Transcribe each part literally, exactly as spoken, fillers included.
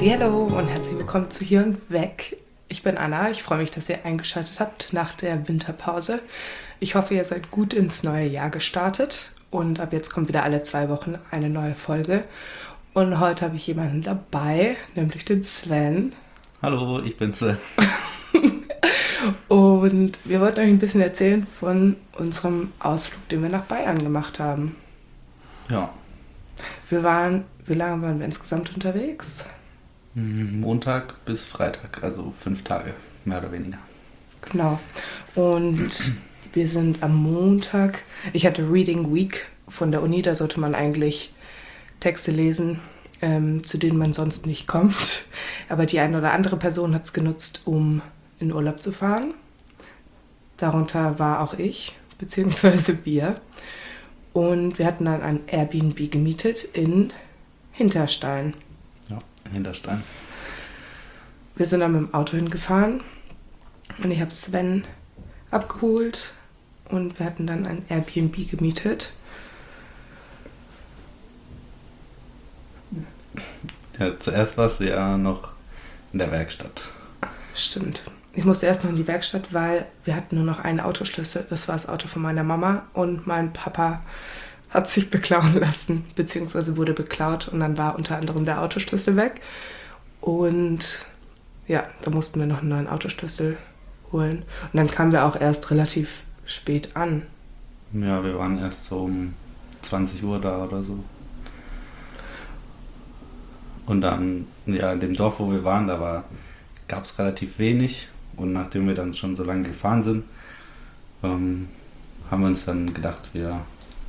Hallihallo und herzlich willkommen zu Hier und Weg. Ich bin Anna, ich freue mich, dass ihr eingeschaltet habt nach der Winterpause. Ich hoffe, ihr seid gut ins neue Jahr gestartet und ab jetzt kommt wieder alle zwei Wochen eine neue Folge. Und heute habe ich jemanden dabei, nämlich den Sven. Hallo, ich bin Sven. Und wir wollten euch ein bisschen erzählen von unserem Ausflug, den wir nach Bayern gemacht haben. Ja. Wir waren, wie lange waren wir insgesamt unterwegs? Montag bis Freitag, also fünf Tage, mehr oder weniger. Genau. Und wir sind am Montag, ich hatte Reading Week von der Uni, da sollte man eigentlich Texte lesen, ähm, zu denen man sonst nicht kommt. Aber die eine oder andere Person hat es genutzt, um in Urlaub zu fahren. Darunter war auch ich, beziehungsweise wir. Und wir hatten dann ein Airbnb gemietet in Hinterstein. Ja, in Hinterstein. Wir sind dann mit dem Auto hingefahren und ich habe Sven abgeholt und wir hatten dann ein Airbnb gemietet. Ja, zuerst warst du ja noch in der Werkstatt. Stimmt. Ich musste erst noch in die Werkstatt, weil wir hatten nur noch einen Autoschlüssel. Das war das Auto von meiner Mama und mein Papa hat sich beklauen lassen, beziehungsweise wurde beklaut und dann war unter anderem der Autoschlüssel weg. Und ja, da mussten wir noch einen neuen Autoschlüssel holen. Und dann kamen wir auch erst relativ spät an. Ja, wir waren erst so um zwanzig Uhr da oder so. Und dann, ja, in dem Dorf, wo wir waren, da war, gab es relativ wenig. Und nachdem wir dann schon so lange gefahren sind, ähm, haben wir uns dann gedacht, wir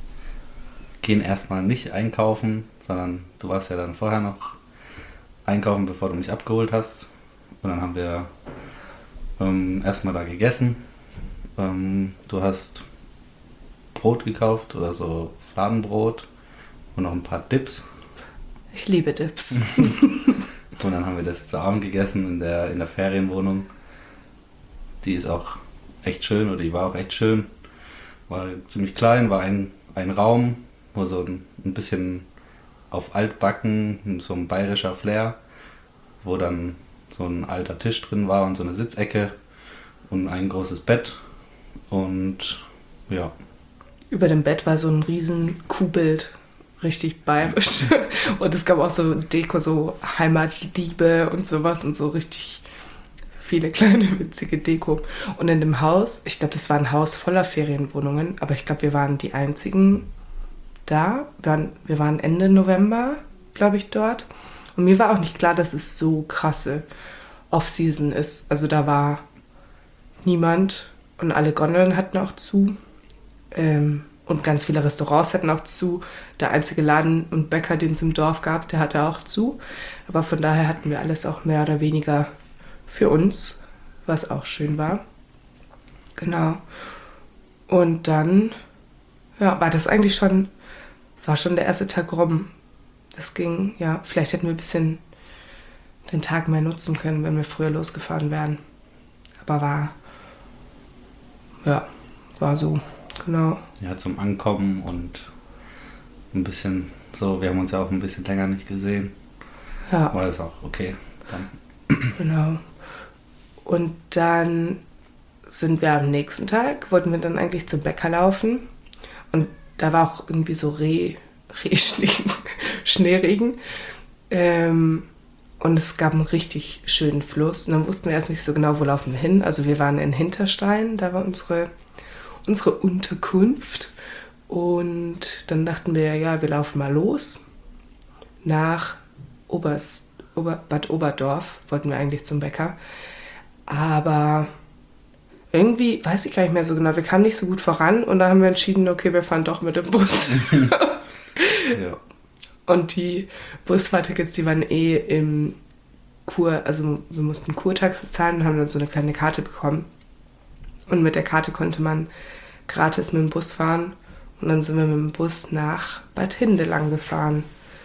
gehen erstmal nicht einkaufen, sondern du warst ja dann vorher noch einkaufen, bevor du mich abgeholt hast. Und dann haben wir ähm, erstmal da gegessen. Ähm, du hast Brot gekauft oder so Fladenbrot und noch ein paar Dips. Ich liebe Dips. Und dann haben wir das zu Abend gegessen in der, in der Ferienwohnung. Die ist auch echt schön, oder die war auch echt schön. War ziemlich klein, war ein, ein Raum, wo so ein, ein bisschen auf altbacken, so ein bayerischer Flair, wo dann so ein alter Tisch drin war und so eine Sitzecke und ein großes Bett. Und ja. Über dem Bett war so ein riesen Kuhbild, richtig bayerisch. Und es gab auch so Deko, so Heimatliebe und sowas und so richtig viele kleine witzige Deko. Und in dem Haus, ich glaube, das war ein Haus voller Ferienwohnungen, aber ich glaube, wir waren die einzigen da. Wir waren, wir waren Ende November, glaube ich, dort. Und mir war auch nicht klar, dass es so krasse Off-Season ist. Also da war niemand und alle Gondeln hatten auch zu. Ähm, und ganz viele Restaurants hatten auch zu. Der einzige Laden und Bäcker, den es im Dorf gab, der hatte auch zu. Aber von daher hatten wir alles auch mehr oder weniger für uns, was auch schön war. Genau. Und dann, ja, war das eigentlich schon, war schon der erste Tag rum. Das ging, ja, vielleicht hätten wir ein bisschen den Tag mehr nutzen können, wenn wir früher losgefahren wären. Aber war, ja, war so, genau. Ja, zum Ankommen und ein bisschen so, wir haben uns ja auch ein bisschen länger nicht gesehen. Ja. War es auch okay dann. Genau. Und dann sind wir am nächsten Tag, wollten wir dann eigentlich zum Bäcker laufen. Und da war auch irgendwie so Reh, Rehschnee, Schneeregen. Ähm, und es gab einen richtig schönen Fluss. Und dann wussten wir erst nicht so genau, wo laufen wir hin. Also wir waren in Hinterstein, da war unsere, unsere Unterkunft. Und dann dachten wir, ja, wir laufen mal los nach Oberst, Ober, Bad Oberdorf, wollten wir eigentlich zum Bäcker. Aber irgendwie, weiß ich gar nicht mehr so genau, wir kamen nicht so gut voran und dann haben wir entschieden, okay, wir fahren doch mit dem Bus. Ja. Und die Busfahrtickets, die waren eh im Kur, also wir mussten Kurtaxe zahlen und haben dann so eine kleine Karte bekommen. Und mit der Karte konnte man gratis mit dem Bus fahren. Und dann sind wir mit dem Bus nach Bad Hindelang gefahren.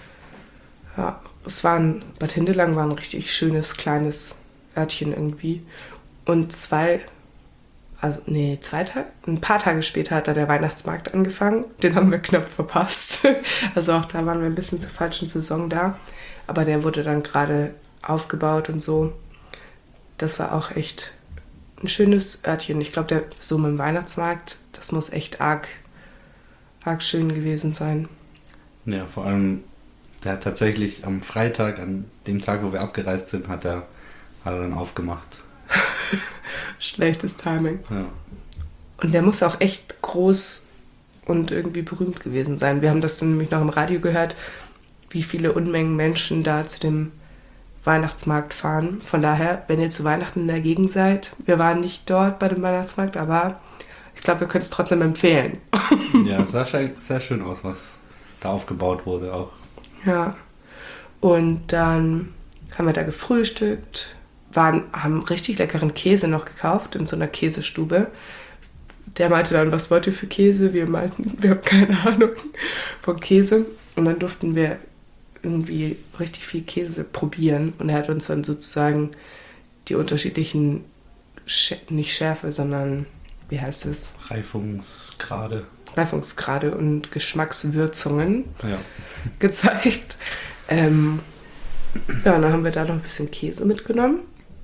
Ja, es war ein, Bad Hindelang war ein richtig schönes, kleines Örtchen irgendwie. Und zwei, also nee, zwei Tage, ein paar Tage später hat da der Weihnachtsmarkt angefangen. Den haben wir knapp verpasst. Also auch da waren wir ein bisschen zur falschen Saison da. Aber der wurde dann gerade aufgebaut und so. Das war auch echt ein schönes Örtchen. Ich glaube, der so mit dem Weihnachtsmarkt, das muss echt arg, arg schön gewesen sein. Ja, vor allem, der hat tatsächlich am Freitag, an dem Tag, wo wir abgereist sind, hat er, hat er dann aufgemacht. Schlechtes Timing. Ja. Und der muss auch echt groß und irgendwie berühmt gewesen sein. Wir haben das dann nämlich noch im Radio gehört, wie viele Unmengen Menschen da zu dem Weihnachtsmarkt fahren. Von daher, wenn ihr zu Weihnachten in der Gegend seid, wir waren nicht dort bei dem Weihnachtsmarkt, aber ich glaube, wir können es trotzdem empfehlen. Ja, es sah sehr schön aus, was da aufgebaut wurde auch. Ja, und dann haben wir da gefrühstückt, waren, haben richtig leckeren Käse noch gekauft in so einer Käsestube. Der meinte dann, was wollt ihr für Käse? Wir meinten, wir haben keine Ahnung von Käse. Und dann durften wir irgendwie richtig viel Käse probieren. Und er hat uns dann sozusagen die unterschiedlichen, nicht Schärfe, sondern, wie heißt es? Reifungsgrade. Reifungsgrade und Geschmackswürzungen ja. gezeigt. Ähm, ja, und dann haben wir da noch ein bisschen Käse mitgenommen.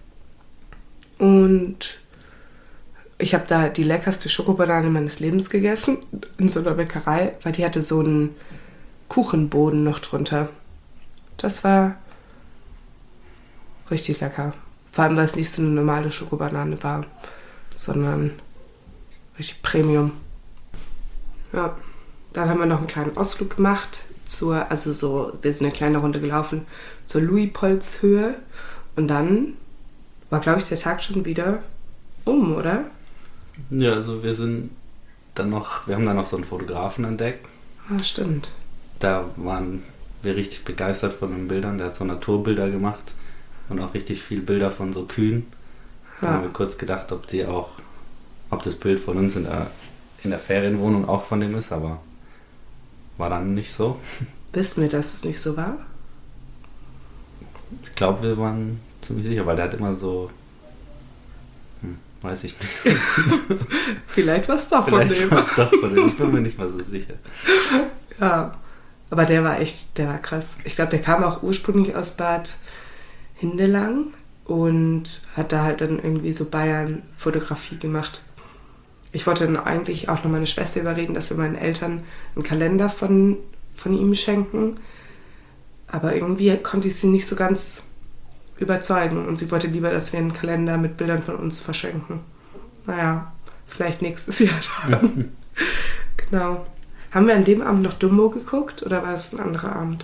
Und ich habe da die leckerste Schokobanane meines Lebens gegessen, in so einer Bäckerei, weil die hatte so einen Kuchenboden noch drunter. Das war richtig lecker. Vor allem, weil es nicht so eine normale Schokobanane war, sondern richtig Premium. Ja, dann haben wir noch einen kleinen Ausflug gemacht, zur, also so, wir sind eine kleine Runde gelaufen, zur Luitpoldshöhe. Und dann war, glaube ich, der Tag schon wieder um, oder? Ja, also wir sind dann noch, wir haben dann noch so einen Fotografen entdeckt. Ah, stimmt. Da waren wir richtig begeistert von den Bildern. Der hat so Naturbilder gemacht und auch richtig viele Bilder von so Kühen. Da Ja. haben wir kurz gedacht, ob die auch, ob das Bild von uns in der, in der Ferienwohnung auch von dem ist, aber war dann nicht so. Wissen wir, dass es nicht so war? Ich glaube, wir waren ziemlich sicher, weil der hat immer so, hm, weiß ich nicht. Vielleicht war es doch von Vielleicht dem. war es doch von dem. Ich bin mir nicht mal so sicher. Ja, aber der war echt, der war krass. Ich glaube, der kam auch ursprünglich aus Bad Hindelang und hat da halt dann irgendwie so Bayern-Fotografie gemacht. Ich wollte dann eigentlich auch noch meine Schwester überreden, dass wir meinen Eltern einen Kalender von, von ihm schenken. Aber irgendwie konnte ich sie nicht so ganz überzeugen. Und sie wollte lieber, dass wir einen Kalender mit Bildern von uns verschenken. Naja, vielleicht nächstes Jahr dann. Genau. Haben wir an dem Abend noch Dumbo geguckt oder war es ein anderer Abend?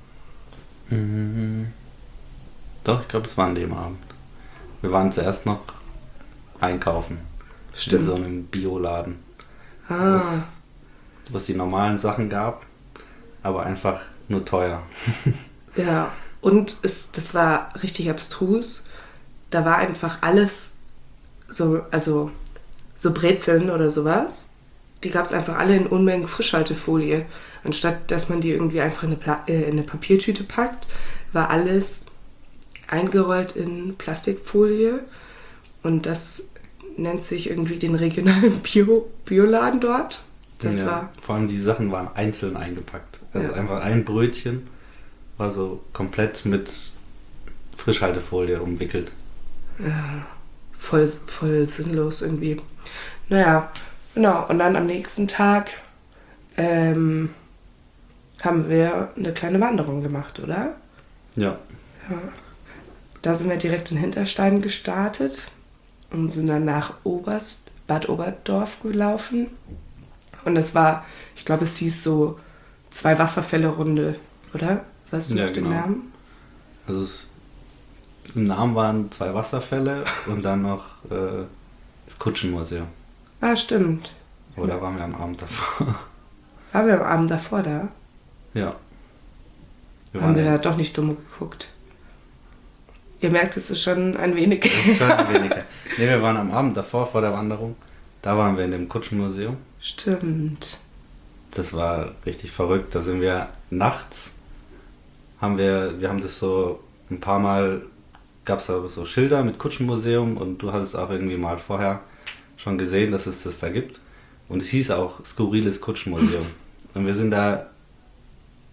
Mhm. Doch, ich glaube, es war an dem Abend. Wir waren zuerst noch einkaufen. Stimmt. In so einem Bioladen. Ah, Was, was die normalen Sachen gab, aber einfach nur teuer. ja. Und es, das war richtig abstrus. Da war einfach alles so, also so Brezeln oder sowas. Die gab es einfach alle in Unmengen Frischhaltefolie. Anstatt dass man die irgendwie einfach in eine, Pla- äh, in eine Papiertüte packt, war alles eingerollt in Plastikfolie. Und das nennt sich irgendwie den regionalen Bio, Bioladen dort. Das ja, war, vor allem die Sachen waren einzeln eingepackt. Also Ja. einfach ein Brötchen war so komplett mit Frischhaltefolie umwickelt. ja, voll, voll sinnlos irgendwie. Naja, genau. Und dann am nächsten Tag ähm, haben wir eine kleine Wanderung gemacht, oder? Ja. Ja. Da sind wir direkt in Hinterstein gestartet und sind dann nach Oberst, Bad Oberdorf gelaufen. Und es war, ich glaube, es hieß so zwei Wasserfälle-Runde, oder? Weißt du Ja, noch den genau. Namen? Also es, im Namen waren zwei Wasserfälle und dann noch äh, das Kutschenmuseum. Ah, stimmt. Aber da waren wir am Abend davor. Waren wir am Abend davor da? Ja. Wir Haben waren wir ja- da doch nicht dumm geguckt. Ihr merkt, es ist schon ein wenig... Das ist schon weniger. Ne, wir waren am Abend davor, vor der Wanderung. Da waren wir in dem Kutschenmuseum. Stimmt. Das war richtig verrückt. Da sind wir nachts, haben wir, wir haben das so ein paar Mal, gab es da so Schilder mit Kutschenmuseum und du hattest auch irgendwie mal vorher schon gesehen, dass es das da gibt. Und es hieß auch Skurriles Kutschenmuseum. Und wir sind da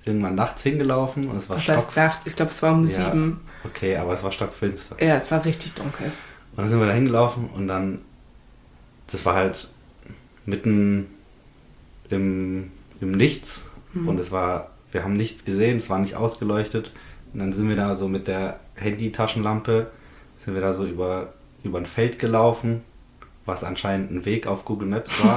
irgendwann nachts hingelaufen und es war Was stock... heißt nachts? Ich glaube, es war um Ja, sieben. okay, aber es war stockfinster. Ja, es war richtig dunkel. Und dann sind wir da hingelaufen und dann, das war halt mitten im, im Nichts mhm. und es war, wir haben nichts gesehen, es war nicht ausgeleuchtet und dann sind wir da so mit der Handy-Taschenlampe, sind wir da so über, über ein Feld gelaufen, was anscheinend ein Weg auf Google Maps war.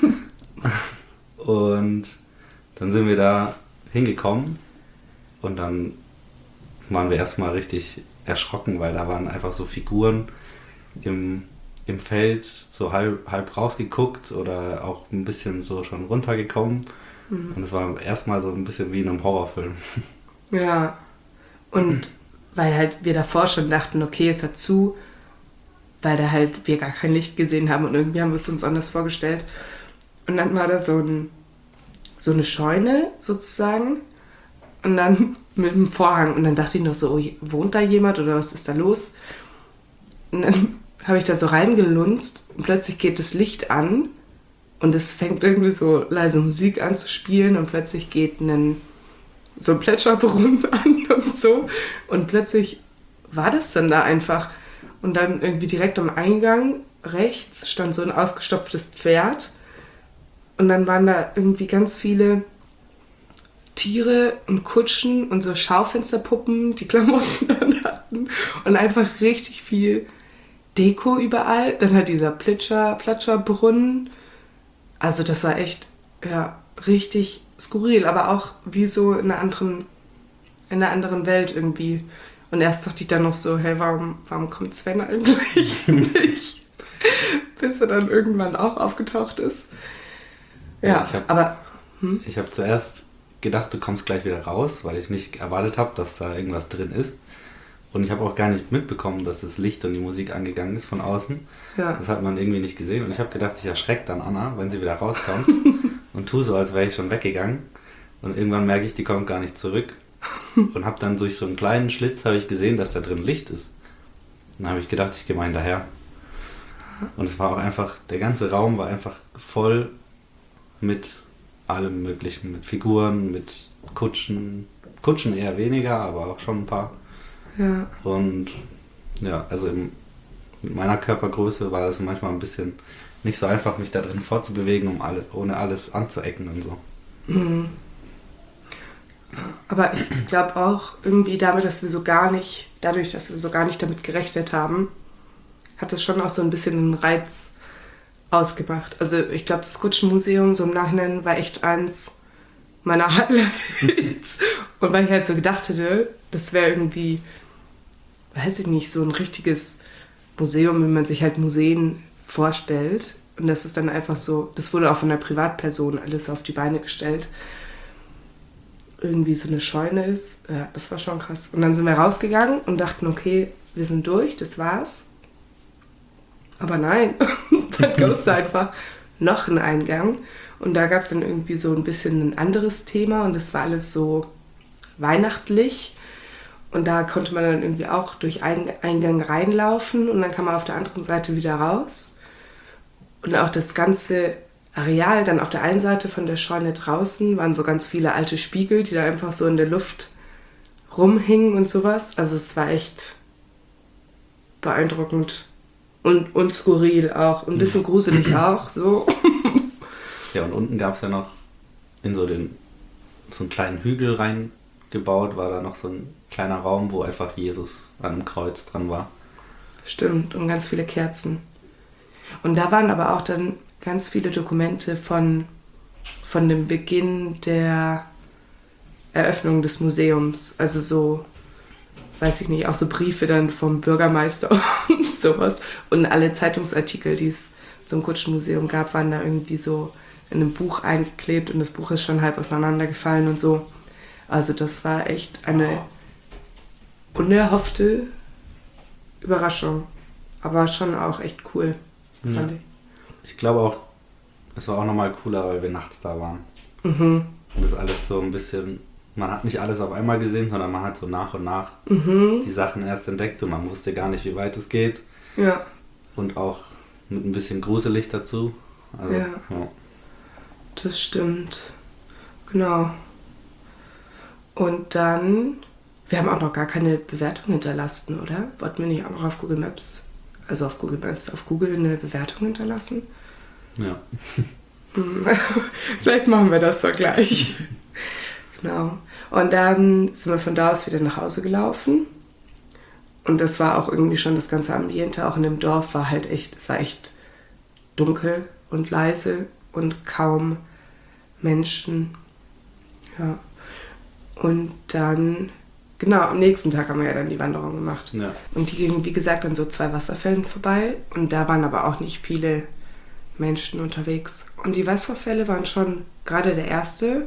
Und dann sind wir da hingekommen und dann waren wir erstmal richtig erschrocken, weil da waren einfach so Figuren im, im Feld so halb, halb rausgeguckt oder auch ein bisschen so schon runtergekommen. Mhm. Und es war erstmal so ein bisschen wie in einem Horrorfilm. Ja, und weil halt wir davor schon dachten, okay, es hat zu, weil da halt wir gar kein Licht gesehen haben und irgendwie haben wir es uns anders vorgestellt. Und dann war da so, ein, so eine Scheune sozusagen und dann mit einem Vorhang und dann dachte ich noch so, oh, wohnt da jemand oder was ist da los? Und dann habe ich da so reingelunzt und plötzlich geht das Licht an und es fängt irgendwie so leise Musik an zu spielen und plötzlich geht ein, so ein Plätscherbrunnen an und so und plötzlich war das dann da einfach und dann irgendwie direkt am Eingang rechts stand so ein ausgestopftes Pferd. Und dann waren da irgendwie ganz viele Tiere und Kutschen und so Schaufensterpuppen, die Klamotten dann hatten. Und einfach richtig viel Deko überall. Dann halt dieser Plitscher, Plätscherbrunnen. Also das war echt, ja, richtig skurril. Aber auch wie so in einer anderen, in einer anderen Welt irgendwie. Und erst dachte ich dann noch so, hey, warum, warum kommt Sven eigentlich nicht? Bis er dann irgendwann auch aufgetaucht ist. Ja, ja ich hab, aber... Hm? Ich habe zuerst gedacht, du kommst gleich wieder raus, weil ich nicht erwartet habe, dass da irgendwas drin ist. Und ich habe auch gar nicht mitbekommen, dass das Licht und die Musik angegangen ist von außen. Ja. Das hat man irgendwie nicht gesehen. Und ich habe gedacht, ich erschrecke dann Anna, wenn sie wieder rauskommt. Und tue so, als wäre ich schon weggegangen. Und irgendwann merke ich, die kommt gar nicht zurück. Und habe dann durch so einen kleinen Schlitz habe ich gesehen, dass da drin Licht ist. Und dann habe ich gedacht, ich gehe mal hinterher. Und es war auch einfach, der ganze Raum war einfach voll mit allem Möglichen, mit Figuren, mit Kutschen, Kutschen eher weniger, aber auch schon ein paar. Ja. Und ja, also im, mit meiner Körpergröße war das manchmal ein bisschen nicht so einfach, mich da drin fortzubewegen, um alle, ohne alles anzuecken und so. Mhm. Aber ich glaube auch irgendwie damit, dass wir so gar nicht, dadurch, dass wir so gar nicht damit gerechnet haben, hat das schon auch so ein bisschen einen Reiz ausgemacht. Also ich glaube, das Kutschenmuseum so im Nachhinein war echt eins meiner Highlights. Und weil ich halt so gedacht hätte, das wäre irgendwie, weiß ich nicht, so ein richtiges Museum, wie man sich halt Museen vorstellt. Und das ist dann einfach so, das wurde auch von einer Privatperson alles auf die Beine gestellt. Irgendwie so eine Scheune ist. Ja, das war schon krass. Und dann sind wir rausgegangen und dachten, okay, wir sind durch, das war's. Aber nein, dann gab es da einfach noch einen Eingang und da gab es dann irgendwie so ein bisschen ein anderes Thema und das war alles so weihnachtlich und da konnte man dann irgendwie auch durch einen Eingang reinlaufen und dann kam man auf der anderen Seite wieder raus und auch das ganze Areal dann auf der einen Seite von der Scheune draußen waren so ganz viele alte Spiegel, die da einfach so in der Luft rumhingen und sowas. Also es war echt beeindruckend. Und, und skurril auch. Und ein bisschen gruselig auch, so. Ja, und unten gab es ja noch in so den so einen kleinen Hügel reingebaut, war da noch so ein kleiner Raum, wo einfach Jesus an einem Kreuz dran war. Stimmt, und ganz viele Kerzen. Und da waren aber auch dann ganz viele Dokumente von, von dem Beginn der Eröffnung des Museums. Also so, weiß ich nicht, auch so Briefe dann vom Bürgermeister und sowas. Und alle Zeitungsartikel, die es zum Kutschenmuseum gab, waren da irgendwie so in einem Buch eingeklebt und das Buch ist schon halb auseinandergefallen und so. Also das war echt eine unerhoffte Überraschung. Aber schon auch echt cool, fand ja. ich. Ich glaube auch, es war auch nochmal cooler, weil wir nachts da waren. Mhm. Und das alles so ein bisschen... Man hat nicht alles auf einmal gesehen, sondern man hat so nach und nach mhm. die Sachen erst entdeckt und man wusste gar nicht, wie weit es geht. Ja. Und auch mit ein bisschen gruselig dazu. Also, ja. ja. Das stimmt. Genau. Und dann, wir haben auch noch gar keine Bewertung hinterlassen, oder? Wollten wir nicht auch noch auf Google Maps, also auf Google Maps, auf Google eine Bewertung hinterlassen? Ja. Vielleicht machen wir das doch gleich. Genau. Und dann sind wir von da aus wieder nach Hause gelaufen. Und das war auch irgendwie schon das ganze Ambiente, auch in dem Dorf war halt echt, es war echt dunkel und leise und kaum Menschen. Ja. Und dann, genau, am nächsten Tag haben wir ja dann die Wanderung gemacht. Ja. Und die gingen, wie gesagt, an so zwei Wasserfällen vorbei. Und da waren aber auch nicht viele Menschen unterwegs. Und die Wasserfälle waren schon, gerade der erste,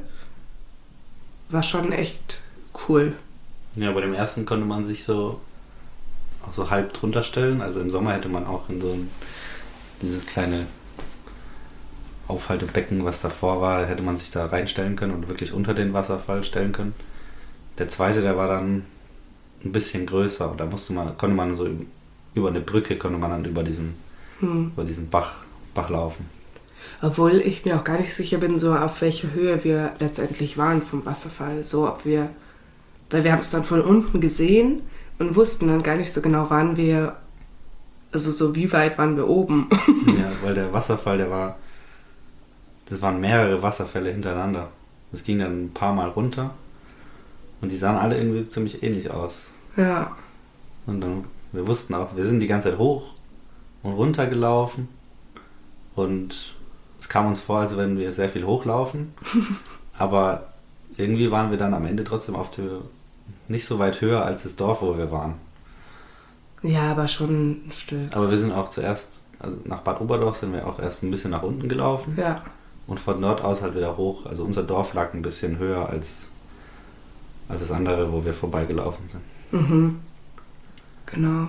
war schon echt cool. Ja, bei dem ersten konnte man sich so auch so halb drunter stellen. Also im Sommer hätte man auch in so ein, dieses kleine Aufhaltebecken, was davor war, hätte man sich da reinstellen können und wirklich unter den Wasserfall stellen können. Der zweite, der war dann ein bisschen größer und da musste man, konnte man so über eine Brücke, konnte man dann über diesen, hm. über diesen Bach, Bach laufen. Obwohl ich mir auch gar nicht sicher bin, so auf welche Höhe wir letztendlich waren vom Wasserfall. So, ob wir, weil wir haben es dann von unten gesehen und wussten dann gar nicht so genau, wann wir, also so wie weit waren wir oben. Ja, weil der Wasserfall, der war, das waren mehrere Wasserfälle hintereinander. Das ging dann ein paar Mal runter und die sahen alle irgendwie ziemlich ähnlich aus. Ja. Und dann, wir wussten auch, wir sind die ganze Zeit hoch und runter gelaufen und es kam uns vor, als wenn wir sehr viel hochlaufen, aber irgendwie waren wir dann am Ende trotzdem auf der, nicht so weit höher als das Dorf, wo wir waren. Ja, aber schon ein Stück. Aber wir sind auch zuerst, also nach Bad Oberdorf sind wir auch erst ein bisschen nach unten gelaufen. Ja. Und von dort aus halt wieder hoch. Also unser Dorf lag ein bisschen höher als, als das andere, wo wir vorbeigelaufen sind. Mhm. Genau.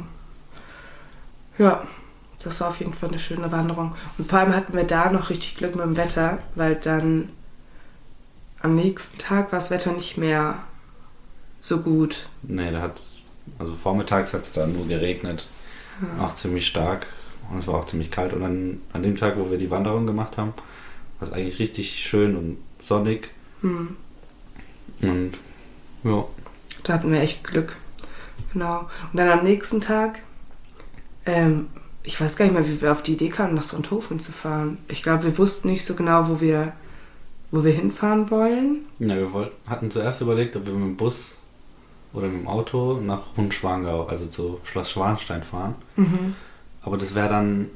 Ja, das war auf jeden Fall eine schöne Wanderung. Und vor allem hatten wir da noch richtig Glück mit dem Wetter, weil dann am nächsten Tag war das Wetter nicht mehr so gut. Nee, da hat also vormittags hat es dann nur geregnet. Ja. Auch ziemlich stark. Und es war auch ziemlich kalt. Und dann an dem Tag, wo wir die Wanderung gemacht haben, war es eigentlich richtig schön und sonnig. Hm. Und ja. Da hatten wir echt Glück. Genau. Und dann am nächsten Tag, ähm, ich weiß gar nicht mehr, wie wir auf die Idee kamen, nach Sonthofen zu fahren. Ich glaube, wir wussten nicht so genau, wo wir, wo wir hinfahren wollen. Ja, wir wollten, hatten zuerst überlegt, ob wir mit dem Bus oder mit dem Auto nach Hundschwangau, also zu Schloss Schwanstein fahren. Mhm. Aber das wäre dann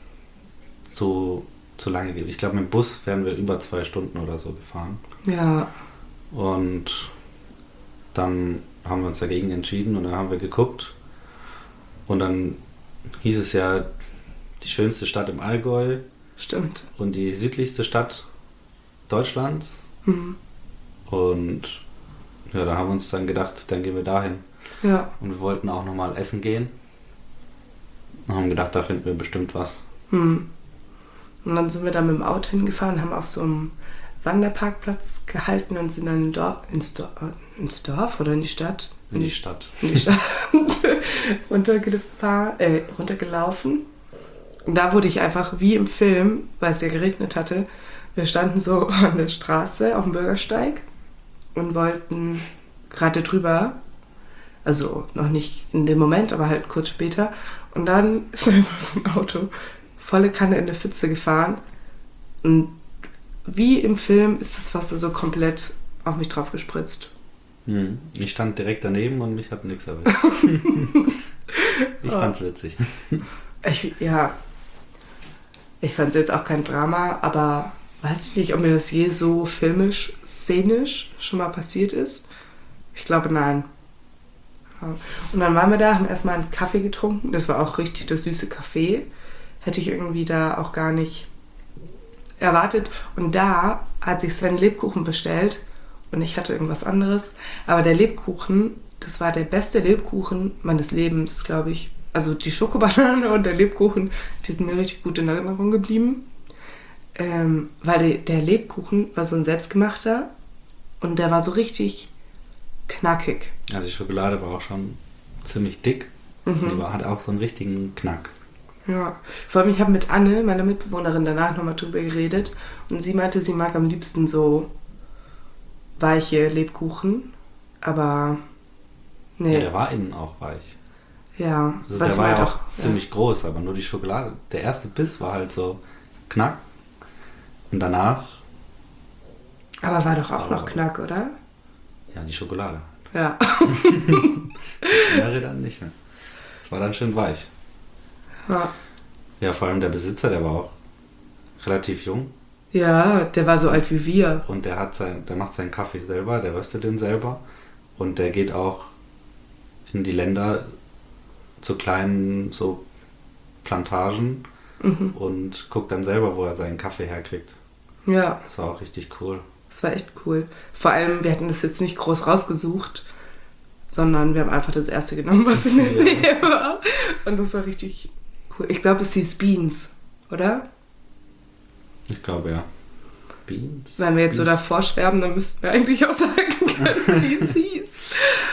so zu lange gewesen. Ich glaube, mit dem Bus wären wir über zwei Stunden oder so gefahren. Ja. Und dann haben wir uns dagegen entschieden und dann haben wir geguckt. Und dann hieß es ja, die schönste Stadt im Allgäu. Stimmt. Und die südlichste Stadt Deutschlands. Mhm. Und ja, dann haben wir uns dann gedacht, dann gehen wir dahin. Ja. Und wir wollten auch nochmal essen gehen. Und haben gedacht, da finden wir bestimmt was. Mhm. Und dann sind wir da mit dem Auto hingefahren, haben auf so einem Wanderparkplatz gehalten und sind dann in Dorf, ins, Dorf, ins Dorf oder in die Stadt? In die Stadt. In die Stadt runtergefahren, äh, runtergelaufen. Und da wurde ich einfach wie im Film, weil es ja geregnet hatte, wir standen so an der Straße auf dem Bürgersteig und wollten gerade drüber, also noch nicht in dem Moment, aber halt kurz später. Und dann ist einfach so ein Auto volle Kanne in eine Pfütze gefahren und wie im Film ist das Wasser so komplett auf mich drauf gespritzt. Hm. Ich stand direkt daneben und mich hat nichts erwischt. Ich fand's witzig. Ich, ja, ich fand's jetzt auch kein Drama, aber weiß ich nicht, ob mir das je so filmisch, szenisch schon mal passiert ist. Ich glaube, nein. Ja. Und dann waren wir da, haben erstmal einen Kaffee getrunken. Das war auch richtig das süße Kaffee. Hätte ich irgendwie da auch gar nicht erwartet. Und da hat sich Sven Lebkuchen bestellt und ich hatte irgendwas anderes. Aber der Lebkuchen, das war der beste Lebkuchen meines Lebens, glaube ich. Also die Schokobanane und der Lebkuchen, die sind mir richtig gut in Erinnerung geblieben. Ähm, weil der, der Lebkuchen war so ein selbstgemachter und der war so richtig knackig. Also die Schokolade war auch schon ziemlich dick. Mhm. Die war, hat auch so einen richtigen Knack. Ja, vor allem ich habe mit Anne, meiner Mitbewohnerin, danach nochmal drüber geredet und sie meinte, sie mag am liebsten so weiche Lebkuchen Aber, nee. Ja, der war innen auch weich. Ja, Also was der war halt ja auch ja. ziemlich groß, aber nur die Schokolade. Der erste Biss war halt so knack. Und danach, Aber war doch auch Aber- noch Knack, oder? ja, die Schokolade. Ja. Das Innere dann nicht mehr. Es war dann schön weich. Ja. Ja, vor allem der Besitzer, der war auch relativ jung. Ja, der war so alt wie wir. Und der hat sein, der macht seinen Kaffee selber, der röstet den selber. Und der geht auch in die Länder zu kleinen so Plantagen Mhm. und guckt dann selber, wo er seinen Kaffee herkriegt. Ja, Das war auch richtig cool. das war echt cool. Vor allem, wir hatten das jetzt nicht groß rausgesucht, sondern wir haben einfach das erste genommen, was in der Ja. Nähe war. Und das war richtig cool. Ich glaube, es hieß Beans, oder? Ich glaube ja. Beans? Wenn wir jetzt so Beans. davor schwärmen, dann müssten wir eigentlich auch sagen können, wie es hieß.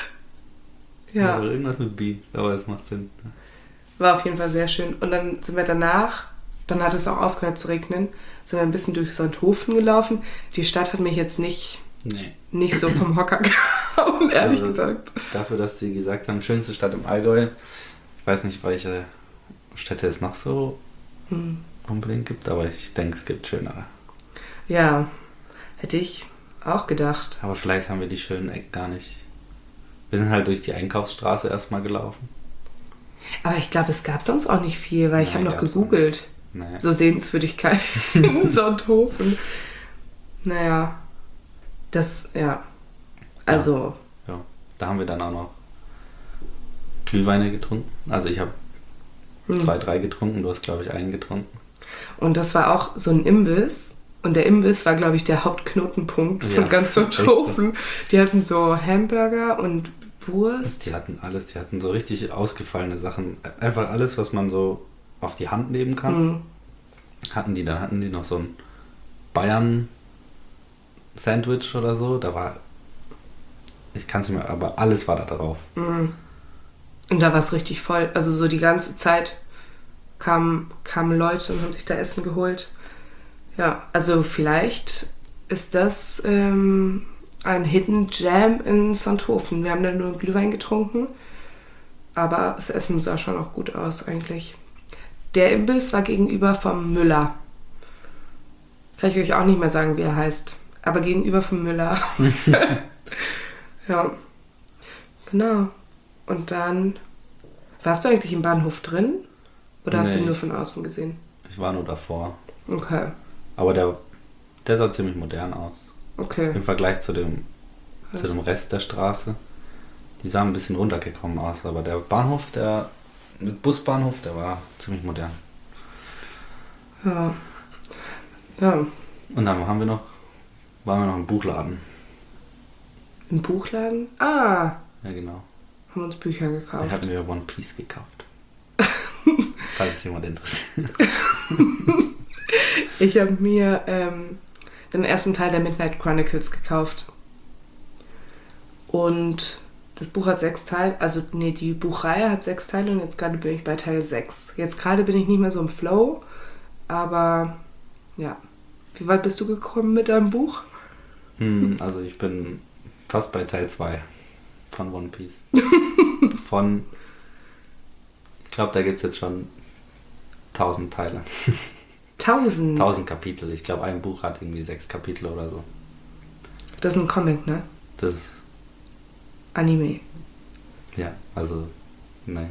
Ja. Ja, Irgendwas mit Beans, aber es macht Sinn. war auf jeden Fall sehr schön. Und dann sind wir danach, dann hat es auch aufgehört zu regnen, sind wir ein bisschen durch Sonthofen gelaufen. Die Stadt hat mich jetzt nicht, Nee. nicht so vom Hocker gehauen, ehrlich Also, gesagt. Dafür, dass sie gesagt haben, schönste Stadt im Allgäu. Ich weiß nicht, welche Städte es noch so Hm. unbedingt gibt, aber ich denke, es gibt schönere. Ja, hätte ich auch gedacht. Aber vielleicht haben wir die schönen Ecken gar nicht. Wir sind halt durch die Einkaufsstraße erstmal gelaufen. Aber ich glaube, es gab sonst auch nicht viel, weil ich Nein, habe noch gab's gegoogelt. Naja. So Sehenswürdigkeiten, Sonthofen. Naja, das, ja. Also, Ja, da haben wir dann auch noch Glühweine getrunken. Also ich habe hm. zwei, drei getrunken, du hast glaube ich einen getrunken. Und das war auch so ein Imbiss. Und der Imbiss war, glaube ich, der Hauptknotenpunkt von Ja, ganz echt Sonthofen. Die hatten so Hamburger und Wurst. Die hatten alles, die hatten so richtig ausgefallene Sachen. Einfach alles, was man so auf die Hand nehmen kann, Hm. hatten die. Dann hatten die noch so ein Bayern-Sandwich oder so. Da war, ich kann es nicht mehr, aber alles war da drauf. Hm. Und da war es richtig voll. Also so die ganze Zeit kamen, kamen Leute und haben sich da Essen geholt. Ja, also vielleicht ist das ähm, ein Hidden Gem in Sonthofen. Wir haben da nur Glühwein getrunken, aber das Essen sah schon auch gut aus eigentlich. Der Imbiss war gegenüber vom Müller. Kann ich euch auch nicht mehr sagen, wie er heißt. Aber gegenüber vom Müller. Ja, genau. Und dann, warst du eigentlich im Bahnhof drin? Oder hast du Nee. ihn nur von außen gesehen? Ich war nur davor. Okay, Aber der, der sah ziemlich modern aus. okay. Im Vergleich zu dem, Was? zu dem Rest der Straße. Die sah ein bisschen runtergekommen aus. Aber der Bahnhof, der mit Busbahnhof, der war ziemlich modern. Ja. Ja, Und dann haben wir noch, waren wir noch im Buchladen. im Buchladen? Ah, Ja, genau. haben uns Bücher Da gekauft. hatten wir One Piece gekauft. Falls es jemand interessiert. Ich habe mir ähm, den ersten Teil der Midnight Chronicles gekauft. Und das Buch hat sechs Teile, also nee, die Buchreihe hat sechs Teile und jetzt gerade bin ich bei Teil sechs. Jetzt gerade bin ich nicht mehr so im Flow, aber ja. Wie weit bist du gekommen mit deinem Buch? Hm, also ich bin fast bei Teil zwei von One Piece. Von, ich glaube, da gibt es jetzt schon tausend Teile. Tausend. Tausend Kapitel. Ich glaube, ein Buch hat irgendwie sechs Kapitel oder so. Das ist ein Comic, ne? Das ist, Anime. ja, also, ne.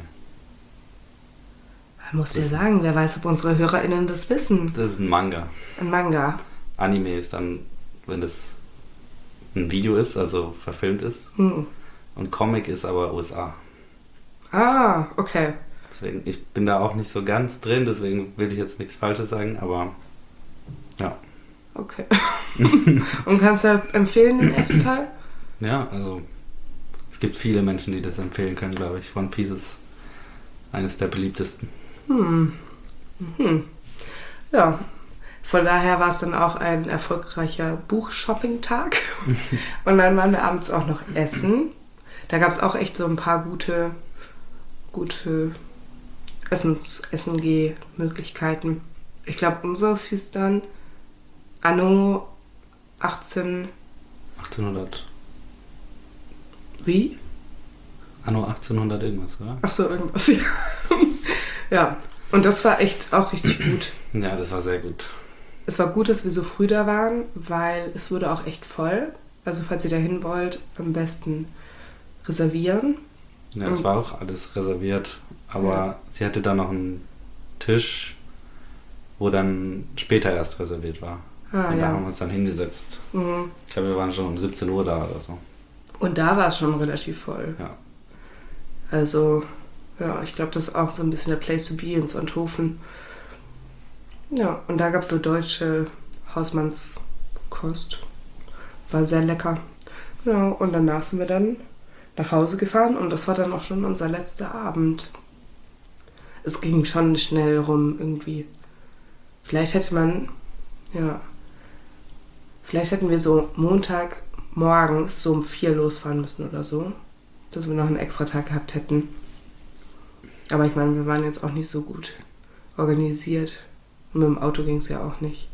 Ich muss dir Das- sagen, wer weiß, ob unsere HörerInnen das wissen. Das ist ein Manga. Ein Manga. Anime ist dann, wenn das ein Video ist, also verfilmt ist. Hm. Und Comic ist aber U S A. Ah, okay. Deswegen, ich bin da auch nicht so ganz drin, deswegen will ich jetzt nichts Falsches sagen, aber ja. Okay. Und kannst du empfehlen den ersten Teil? Ja, also es gibt viele Menschen, die das empfehlen können, glaube ich. One Piece ist eines der beliebtesten. Hm. Mhm. Ja. Von daher war es dann auch ein erfolgreicher Buchshopping-Tag. Und dann waren wir abends auch noch essen. Da gab es auch echt so ein paar gute, gute Essens, Essen-Geh-Möglichkeiten. Ich glaube, unseres hieß dann Anno achtzehn, achtzehnhundert. Wie? Anno achtzehnhundert irgendwas, oder? Ach so, irgendwas, ja. Ja, und das war echt auch richtig gut. Ja, das war sehr gut. Es war gut, dass wir so früh da waren, weil es wurde auch echt voll. Also falls ihr da hin wollt, am besten reservieren. Ja, es war auch alles reserviert, aber ja. Sie hatte da noch einen Tisch, wo dann später erst reserviert war. Ah, und da ja. haben wir uns dann hingesetzt. Mhm. Ich glaube, wir waren schon um siebzehn Uhr da oder so. Und da war es schon relativ voll. Ja. Also, ja, ich glaube, das ist auch so ein bisschen der Place to be in Sonthofen. Ja, und da gab es so deutsche Hausmannskost. War sehr lecker. Genau, und danach sind wir dann nach Hause gefahren und das war dann auch schon unser letzter Abend. Es ging schon schnell rum irgendwie. Vielleicht hätte man, ja, vielleicht hätten wir so Montag morgens so um vier losfahren müssen oder so, dass wir noch einen extra Tag gehabt hätten. Aber ich meine, wir waren jetzt auch nicht so gut organisiert. Und mit dem Auto ging es ja auch nicht.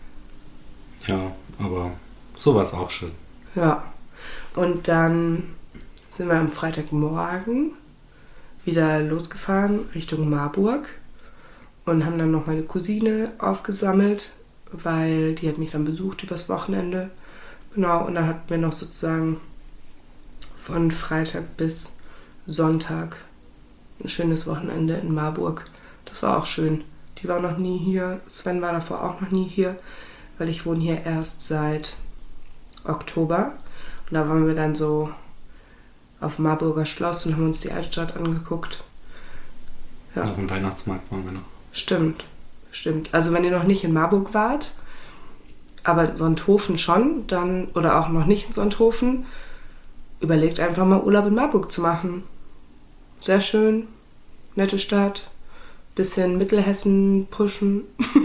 Ja, aber so war es auch schön. Ja, und dann sind wir am Freitagmorgen wieder losgefahren Richtung Marburg und haben dann noch meine Cousine aufgesammelt, weil die hat mich dann besucht übers Wochenende. Genau, und dann hatten wir noch sozusagen von Freitag bis Sonntag ein schönes Wochenende in Marburg. Das war auch schön. Die war noch nie hier. Sven war davor auch noch nie hier, weil ich wohne hier erst seit Oktober. Und da waren wir dann so auf dem Marburger Schloss und haben uns die Altstadt angeguckt. Ja. Auf dem Weihnachtsmarkt waren wir noch. Stimmt, stimmt. Also wenn ihr noch nicht in Marburg wart, aber Sonthofen schon, dann, oder auch noch nicht in Sonthofen, überlegt einfach mal Urlaub in Marburg zu machen. Sehr schön, nette Stadt, bisschen Mittelhessen pushen.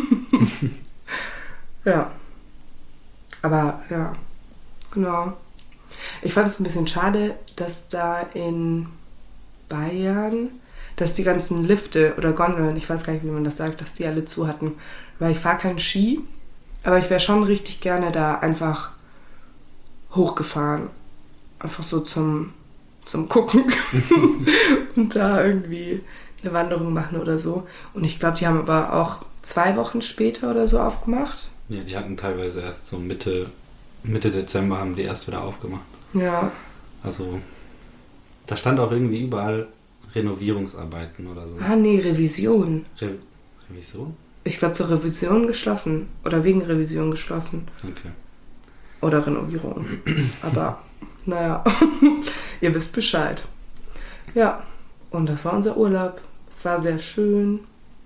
Ja. Aber ja, genau. Ich fand es ein bisschen schade, dass da in Bayern, dass die ganzen Lifte oder Gondeln, ich weiß gar nicht, wie man das sagt, dass die alle zu hatten. Weil ich fahre keinen Ski, aber ich wäre schon richtig gerne da einfach hochgefahren. Einfach so zum, zum Gucken und da irgendwie eine Wanderung machen oder so. Und ich glaube, die haben aber auch zwei Wochen später oder so aufgemacht. Ja, die hatten teilweise erst so Mitte, Mitte Dezember haben die erst wieder aufgemacht. Ja. Also, da stand auch irgendwie überall Renovierungsarbeiten oder so. Ah, nee, Revision. Re- Revision? Ich glaube, zur Revision geschlossen. Oder wegen Revision geschlossen. Okay. Oder Renovierung. Aber, naja, ihr wisst Bescheid. Ja, und das war unser Urlaub. Es war sehr schön.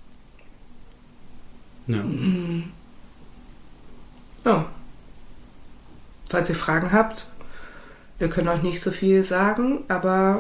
Ja. Ja. Falls ihr Fragen habt, wir können euch nicht so viel sagen, aber...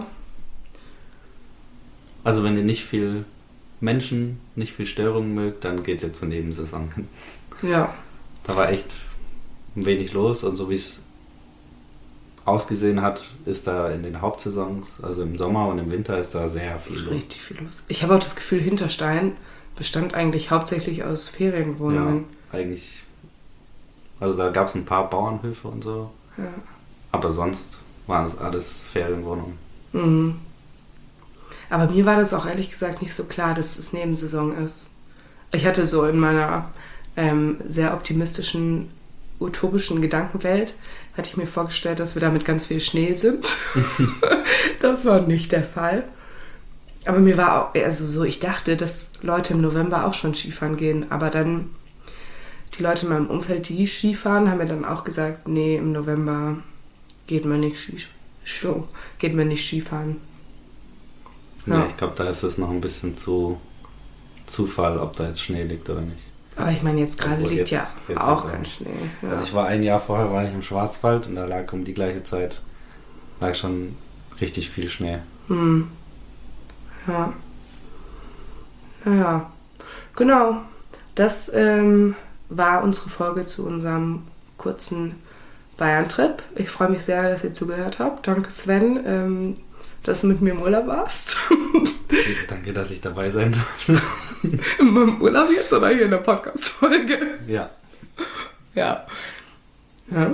Also wenn ihr nicht viel Menschen, nicht viel Störungen mögt, dann geht ihr zur Nebensaison hin. Ja. Da war echt wenig los und so wie es ausgesehen hat, ist da in den Hauptsaisons, also im Sommer und im Winter, ist da sehr viel los. Richtig viel los. Ich habe auch das Gefühl, Hinterstein bestand eigentlich hauptsächlich aus Ferienwohnungen. Ja, eigentlich. Also da gab es ein paar Bauernhöfe und so. Ja. Aber sonst waren es alles Ferienwohnungen. Mhm. Aber mir war das auch ehrlich gesagt nicht so klar, dass es Nebensaison ist. Ich hatte so in meiner ähm, sehr optimistischen, utopischen Gedankenwelt, hatte ich mir vorgestellt, dass wir da mit ganz viel Schnee sind. Das war nicht der Fall. Aber mir war auch, also so, ich dachte, dass Leute im November auch schon Skifahren gehen. Aber dann, die Leute in meinem Umfeld, die Skifahren, haben mir dann auch gesagt, nee, im November geht man nicht, Ski, so, geht man nicht Skifahren. Ja, ja, ich glaube, da ist es noch ein bisschen zu Zufall, ob da jetzt Schnee liegt oder nicht. Aber ich meine, jetzt gerade liegt jetzt, ja jetzt auch kein Schnee. Ja. Also ich war ein Jahr vorher, war ich im Schwarzwald und da lag um die gleiche Zeit lag schon richtig viel Schnee. Hm. Ja. Naja, genau. Das ähm, war unsere Folge zu unserem kurzen Bayern-Trip. Ich freue mich sehr, dass ihr zugehört habt. Danke, Sven, ähm, dass du mit mir im Urlaub warst. Danke, dass ich dabei sein durfte. Im Urlaub jetzt oder hier in der Podcast-Folge? Ja. Ja. Ja.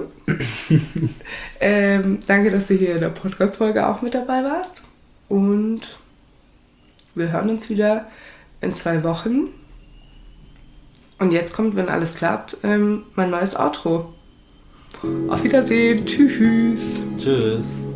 ähm, danke, dass du hier in der Podcast-Folge auch mit dabei warst. Und wir hören uns wieder in zwei Wochen. Und jetzt kommt, wenn alles klappt, ähm, mein neues Outro. Auf Wiedersehen. Tschüss. Tschüss.